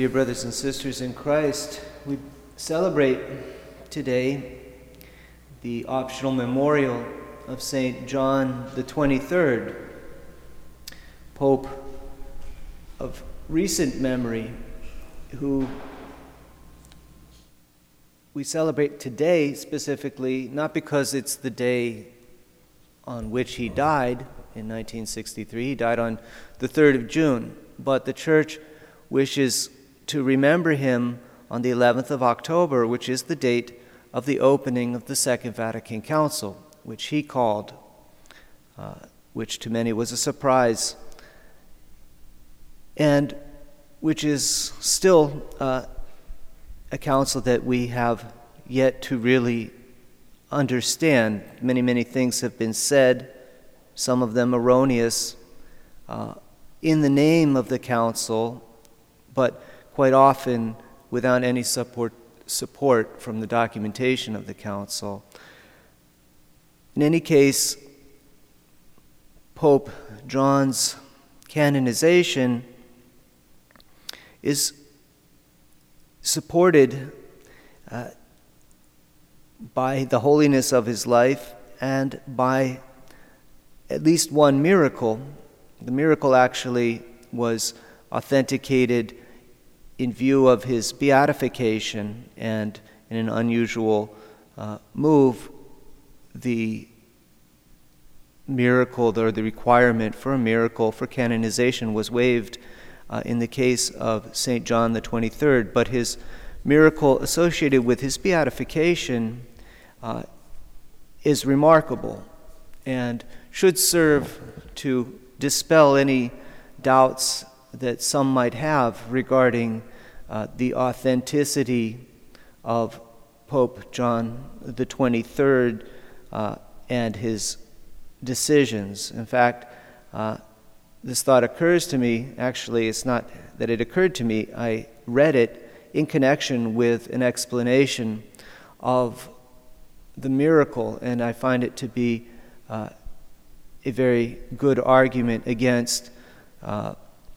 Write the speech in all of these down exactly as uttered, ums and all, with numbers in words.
dear brothers and sisters in Christ, we celebrate today the optional memorial of Saint John the twenty-third, Pope of recent memory, who we celebrate today specifically, not because it's the day on which he died in nineteen sixty-three. He died on the third of June, but the Church wishes to remember him on the eleventh of October, which is the date of the opening of the Second Vatican Council, which he called, uh, which to many was a surprise, and which is still uh, a council that we have yet to really understand. Many, many things have been said, some of them erroneous, uh, in the name of the council, but quite often without any support support from the documentation of the council. In any case, Pope John's canonization is supported uh, by the holiness of his life and by at least one miracle. The miracle actually was authenticated in view of his beatification, and in an unusual uh, move, the miracle, or the requirement for a miracle for canonization, was waived uh, in the case of Saint John the twenty-third. But his miracle associated with his beatification uh, is remarkable and should serve to dispel any doubts that some might have regarding uh, the authenticity of Pope John the twenty-third uh, and his decisions. In fact, uh, this thought occurs to me, actually it's not that it occurred to me, I read it in connection with an explanation of the miracle, and I find it to be uh, a very good argument against uh,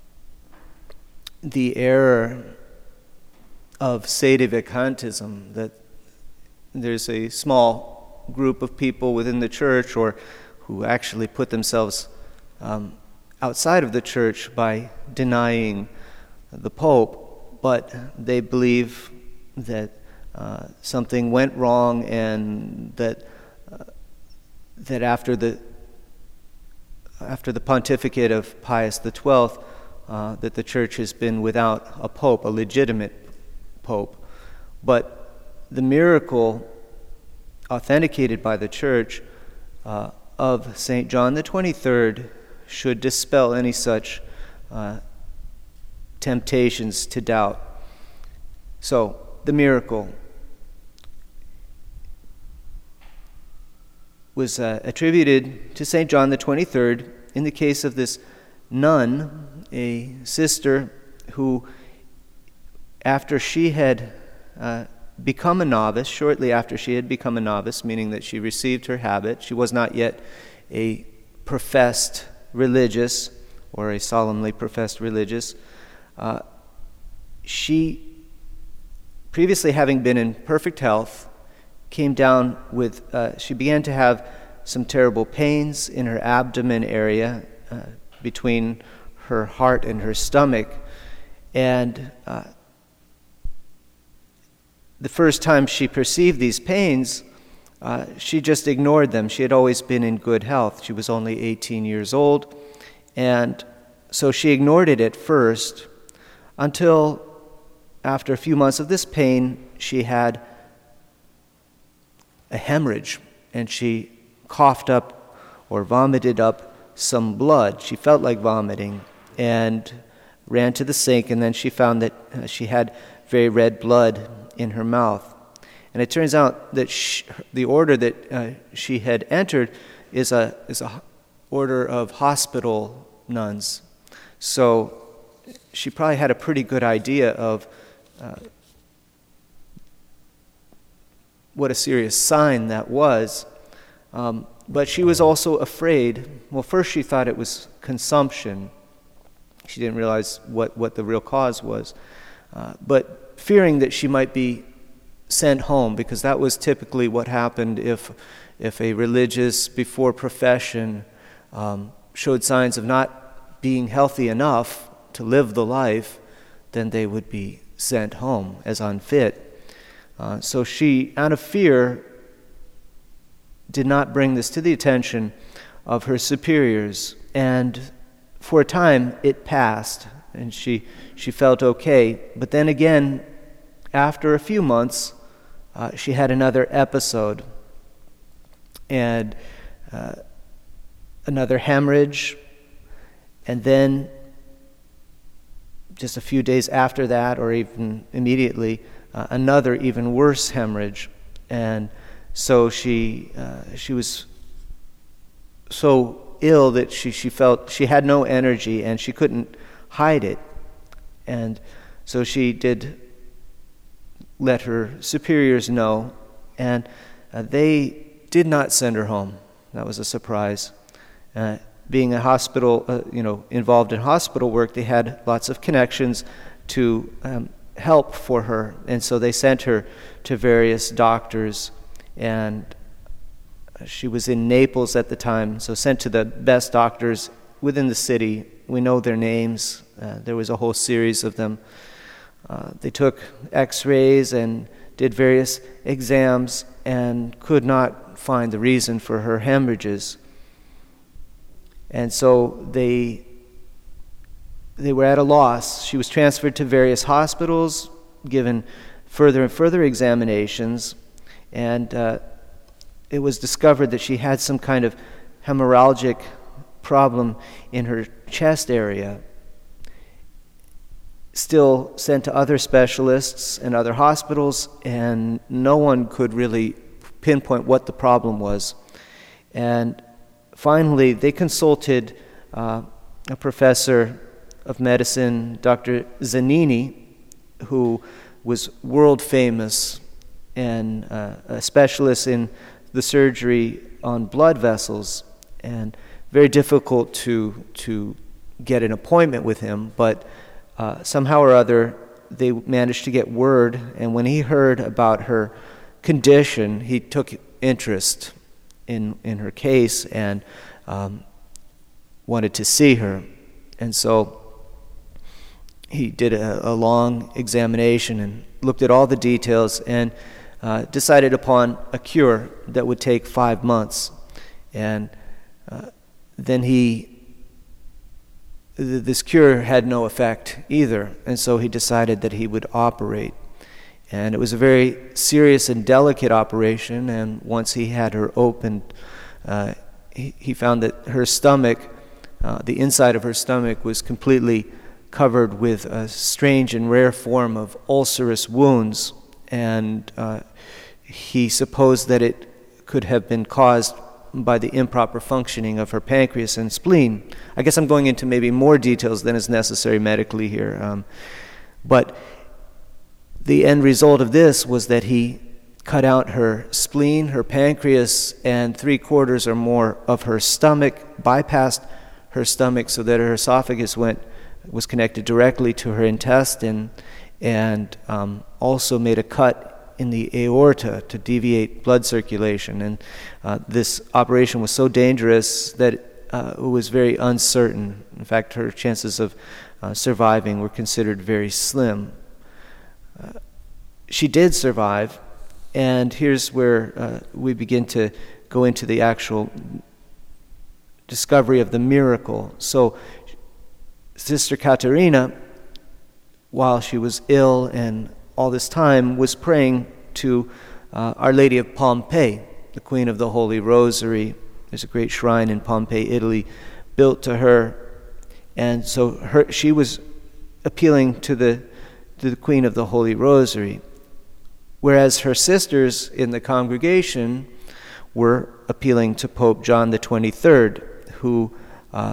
the error of sedevacantism, that there's a small group of people within the church, or who actually put themselves um, outside of the church by denying the Pope, but they believe that uh, something went wrong, and that uh, that after the after the pontificate of Pius the twelfth, Uh, that the church has been without a pope, a legitimate pope. But the miracle authenticated by the church uh, of Saint John the twenty-third should dispel any such uh, temptations to doubt. So, the miracle was uh, attributed to Saint John the twenty-third in the case of this nun, a sister who, after she had uh, become a novice, shortly after she had become a novice, meaning that she received her habit, she was not yet a professed religious or a solemnly professed religious, uh, she, previously having been in perfect health, came down with, uh, she began to have some terrible pains in her abdomen area, uh, between her heart and her stomach, and uh, the first time she perceived these pains, uh, she just ignored them. She had always been in good health. She was only eighteen years old, and so she ignored it at first, until after a few months of this pain, she had a hemorrhage, and she coughed up or vomited up some blood. She felt like vomiting and ran to the sink, and then she found that uh, she had very red blood in her mouth. And it turns out that she, the order that uh, she had entered is a is a order of hospital nuns. So she probably had a pretty good idea of uh, what a serious sign that was. Um, but she was also afraid. Well, first she thought it was consumption. She didn't realize what, what the real cause was. uh, but fearing that she might be sent home, because that was typically what happened if, if a religious before profession um, showed signs of not being healthy enough to live the life, then they would be sent home as unfit. Uh, so she, out of fear, did not bring this to the attention of her superiors, and for a time it passed, and she she felt okay. But then again, after a few months, uh, she had another episode, and uh, another hemorrhage, and then just a few days after that, or even immediately, uh, another even worse hemorrhage. And so she uh, she was so ill that she, she felt she had no energy and she couldn't hide it. And so she did let her superiors know, and uh, they did not send her home. That was a surprise. Uh, being a hospital, uh, you know, involved in hospital work, they had lots of connections to um, help for her, and so they sent her to various doctors, and she was in Naples at the time, so sent to the best doctors within the city. We know their names. Uh, there was a whole series of them. Uh, they took x-rays and did various exams and could not find the reason for her hemorrhages. And so they they were at a loss. She was transferred to various hospitals, given further and further examinations, and uh, it was discovered that she had some kind of hemorrhagic problem in her chest area. Still sent to other specialists and other hospitals, and no one could really pinpoint what the problem was. And finally, they consulted uh, a professor of medicine, Doctor Zanini, who was world famous and uh, a specialist in the surgery on blood vessels, and very difficult to to get an appointment with him, but uh, somehow or other they managed to get word, and when he heard about her condition, he took interest in in her case and um, wanted to see her. And so he did a, a long examination and looked at all the details and uh, decided upon a cure that would take five months. And uh, then he, th- this cure had no effect either, and so he decided that he would operate. And it was a very serious and delicate operation, and once he had her opened, uh, he, he found that her stomach, uh, the inside of her stomach was completely covered with a strange and rare form of ulcerous wounds, and uh, he supposed that it could have been caused by the improper functioning of her pancreas and spleen. I guess I'm going into maybe more details than is necessary medically here, um, but the end result of this was that he cut out her spleen, her pancreas, and three quarters or more of her stomach, bypassed her stomach so that her esophagus went was connected directly to her intestine, and um, also made a cut in the aorta to deviate blood circulation. And uh, this operation was so dangerous that uh, it was very uncertain. In fact, her chances of uh, surviving were considered very slim. Uh, she did survive, and here's where uh, we begin to go into the actual discovery of the miracle. So Sister Katerina, while she was ill and all this time, was praying to uh, Our Lady of Pompeii, the Queen of the Holy Rosary. There's a great shrine in Pompeii, Italy, built to her. And so her, she was appealing to the, to the Queen of the Holy Rosary, whereas her sisters in the congregation were appealing to Pope John the twenty-third, who uh,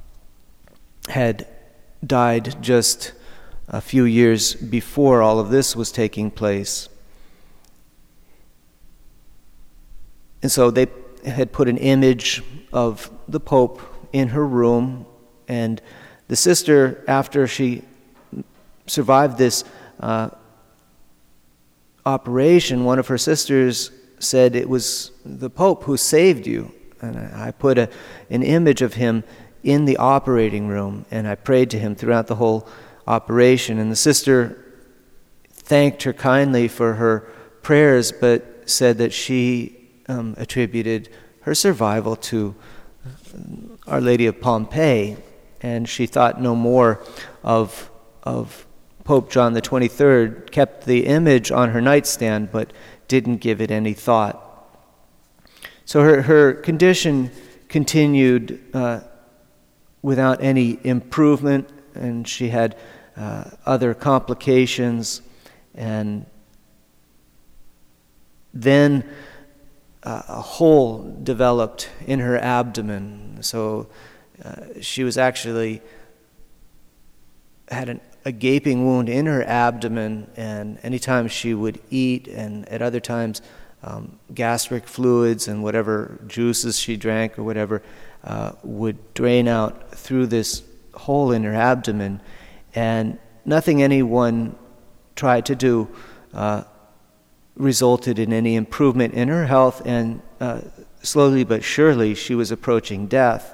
had died just a few years before all of this was taking place. And so they had put an image of the Pope in her room, and the sister, after she survived this uh, operation, one of her sisters said it was the Pope who saved you. And I, I put a, an image of him in the operating room, and I prayed to him throughout the whole operation. And the sister thanked her kindly for her prayers, but said that she um, attributed her survival to Our Lady of Pompeii, and she thought no more of of Pope John the twenty-third, kept the image on her nightstand, but didn't give it any thought. So her, her condition continued uh, without any improvement, and she had uh, other complications, and then uh, a hole developed in her abdomen. So uh, she was actually had an, a gaping wound in her abdomen, and anytime she would eat, and at other times um, gastric fluids and whatever juices she drank or whatever uh, would drain out through this hole in her abdomen, and nothing anyone tried to do uh, resulted in any improvement in her health, and uh, slowly but surely she was approaching death.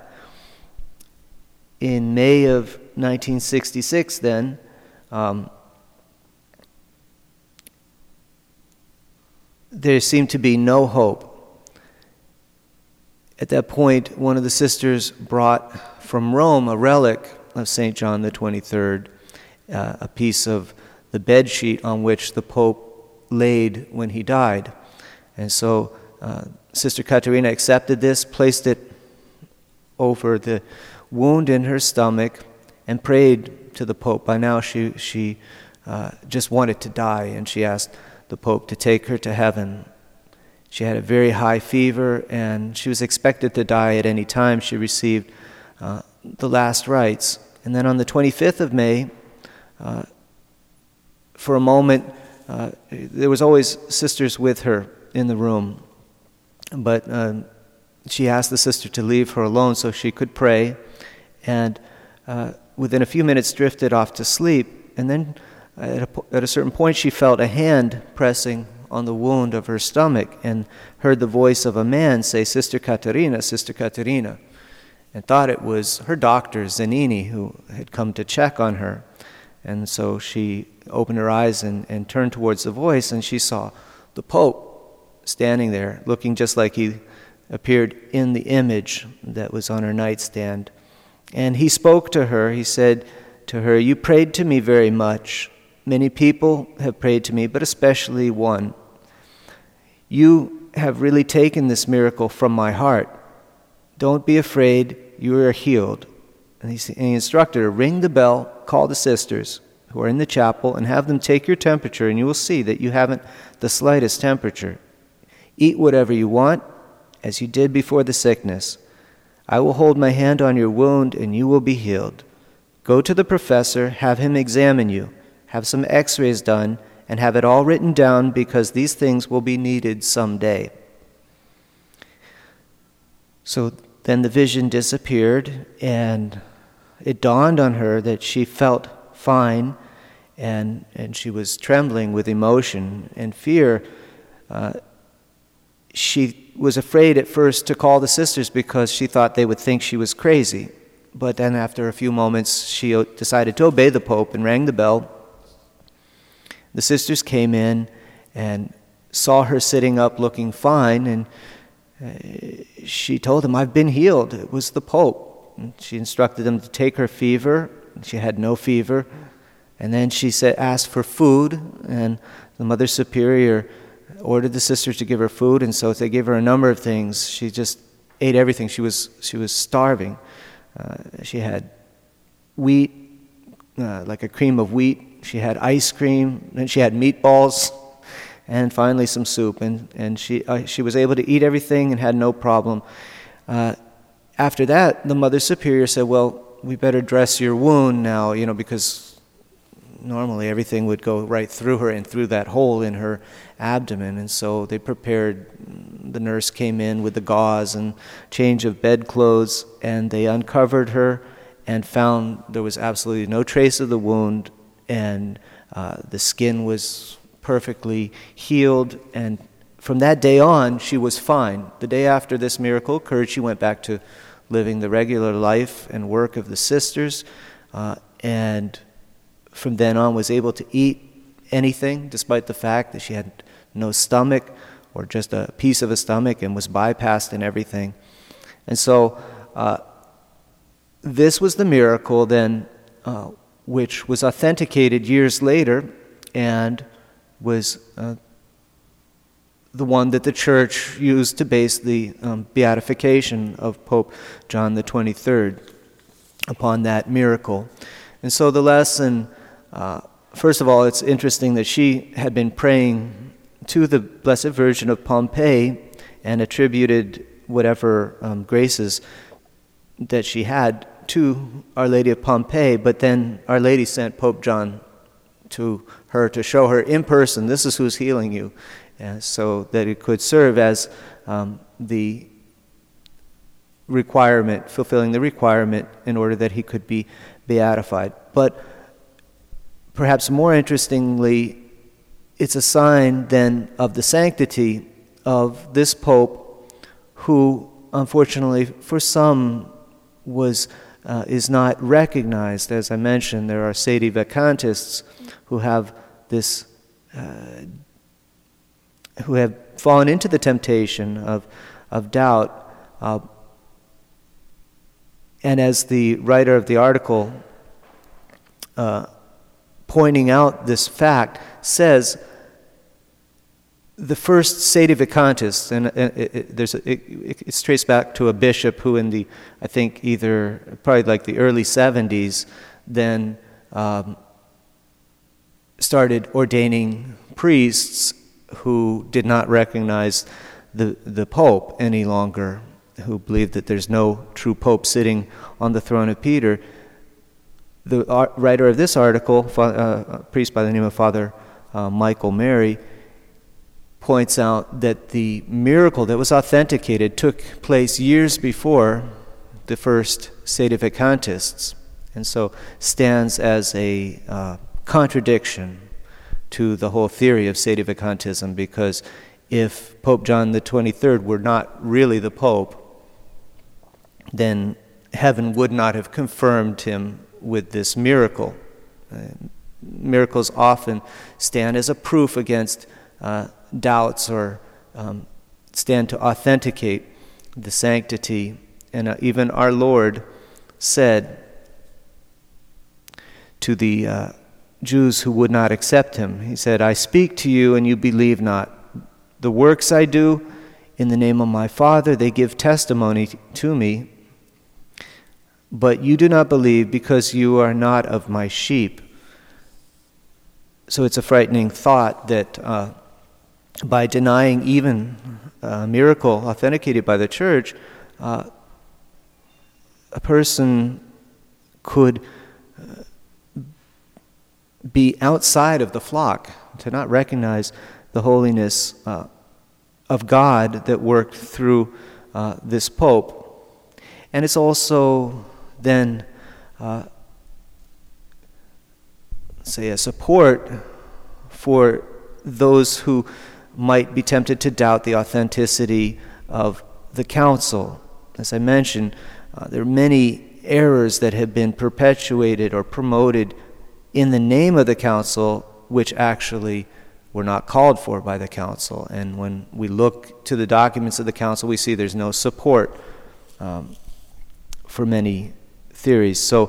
In May of nineteen sixty-six, then, um, there seemed to be no hope. At that point, one of the sisters brought from Rome a relic of Saint John the twenty-third, uh, a piece of the bed sheet on which the Pope laid when he died. And so uh, Sister Caterina accepted this, placed it over the wound in her stomach, and prayed to the Pope. By now she, she uh, just wanted to die, and she asked the Pope to take her to heaven. She had a very high fever, and she was expected to die at any time. She received uh, the last rites. And then on the twenty-fifth of May, uh, for a moment, uh, there was always sisters with her in the room, but uh, she asked the sister to leave her alone so she could pray, and uh, within a few minutes drifted off to sleep. And then at a, at a certain point she felt a hand pressing on the wound of her stomach, and heard the voice of a man say, "Sister Caterina, Sister Caterina," and thought it was her doctor, Zanini, who had come to check on her. And so she opened her eyes and, and turned towards the voice, and she saw the Pope standing there, looking just like he appeared in the image that was on her nightstand. And he spoke to her. He said to her, "You prayed to me very much. Many people have prayed to me, but especially one. You have really taken this miracle from my heart. Don't be afraid, you are healed." And he, and he instructed her, "Ring the bell, call the sisters who are in the chapel, and have them take your temperature, and you will see that you haven't the slightest temperature. Eat whatever you want, as you did before the sickness. I will hold my hand on your wound, and you will be healed. Go to the professor, have him examine you, have some x-rays done, and have it all written down, because these things will be needed someday." So then the vision disappeared, and it dawned on her that she felt fine, and, and she was trembling with emotion and fear. Uh, she was afraid at first to call the sisters because she thought they would think she was crazy. But then after a few moments, she decided to obey the Pope and rang the bell. The sisters came in and saw her sitting up looking fine, and uh, she told them, "I've been healed. It was the Pope." And she instructed them to take her fever. She had no fever. And then she said, asked for food, and the Mother Superior ordered the sisters to give her food, and so they gave her a number of things. She just ate everything. She was she was starving. Uh, she had wheat, uh, like a cream of wheat. She had ice cream, and she had meatballs, and finally some soup. And and she uh, she was able to eat everything and had no problem. Uh, after that, the Mother Superior said, "Well, we better dress your wound now, you know, because normally everything would go right through her and through that hole in her abdomen." And so they prepared, the nurse came in with the gauze and change of bedclothes, and they uncovered her and found there was absolutely no trace of the wound, and Uh, the skin was perfectly healed, and from that day on, she was fine. The day after this miracle occurred, she went back to living the regular life and work of the sisters, uh, and from then on was able to eat anything, despite the fact that she had no stomach or just a piece of a stomach and was bypassed and everything. And so uh, this was the miracle then uh, which was authenticated years later and was uh, the one that the church used to base the um, beatification of Pope John the twenty-third upon that miracle. And so the lesson, uh, first of all, it's interesting that she had been praying to the Blessed Virgin of Pompeii and attributed whatever um, graces that she had to Our Lady of Pompeii, but then Our Lady sent Pope John to her to show her in person, this is who's healing you, and so that it could serve as um, the requirement, fulfilling the requirement in order that he could be beatified. But perhaps more interestingly, it's a sign then of the sanctity of this Pope, who unfortunately for some was uh, is not recognized. As I mentioned, there are sedevacantists who have this, uh, who have fallen into the temptation of of doubt. Uh, and as the writer of the article uh, pointing out this fact says, the first sedevacantist, and it, it, there's a, it, it's traced back to a bishop who in the, I think either, probably like the early seventies, then um, started ordaining priests who did not recognize the, the Pope any longer, who believed that there's no true Pope sitting on the throne of Peter. The art, writer of this article, uh, a priest by the name of Father uh, Michael Mary, points out that the miracle that was authenticated took place years before the first sedevacantists, and so stands as a uh, contradiction to the whole theory of sedevacantism, because if Pope John the twenty-third were not really the Pope, then heaven would not have confirmed him with this miracle. Uh, miracles often stand as a proof against uh, doubts, or um, stand to authenticate the sanctity. And uh, even our Lord said to the uh, Jews who would not accept him, he said, I speak to you and you believe not. The works I do in the name of my Father, they give testimony to me, but you do not believe because you are not of my sheep. So it's a frightening thought that uh, by denying even a miracle authenticated by the church, uh, a person could uh, be outside of the flock, to not recognize the holiness uh, of God that worked through uh, this Pope. And it's also then, uh, say, a support for those who might be tempted to doubt the authenticity of the council. As I mentioned, uh, there are many errors that have been perpetuated or promoted in the name of the council, which actually were not called for by the council. And when we look to the documents of the council, we see there's no support um, for many theories. So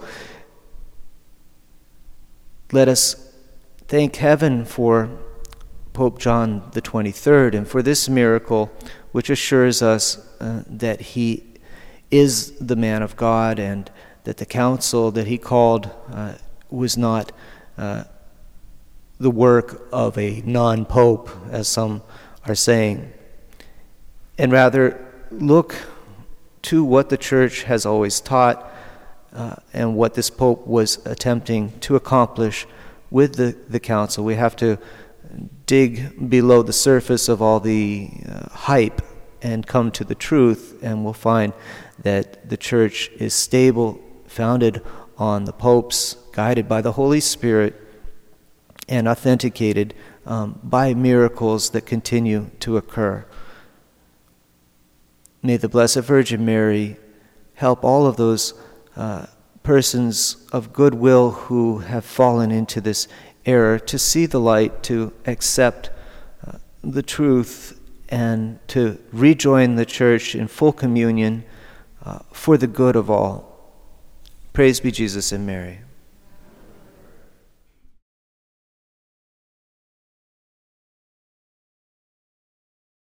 let us thank heaven for Pope John the twenty-third and for this miracle, which assures us uh, that he is the man of God, and that the council that he called uh, was not uh, the work of a non-pope, as some are saying, and rather look to what the church has always taught uh, and what this pope was attempting to accomplish with the, the council. We have to dig below the surface of all the uh, hype and come to the truth, and we'll find that the church is stable, founded on the popes, guided by the Holy Spirit, and authenticated um, by miracles that continue to occur. May the Blessed Virgin Mary help all of those uh, persons of goodwill who have fallen into this error to see the light, to accept uh, the truth, and to rejoin the Church in full communion uh, for the good of all. Praise be Jesus and Mary.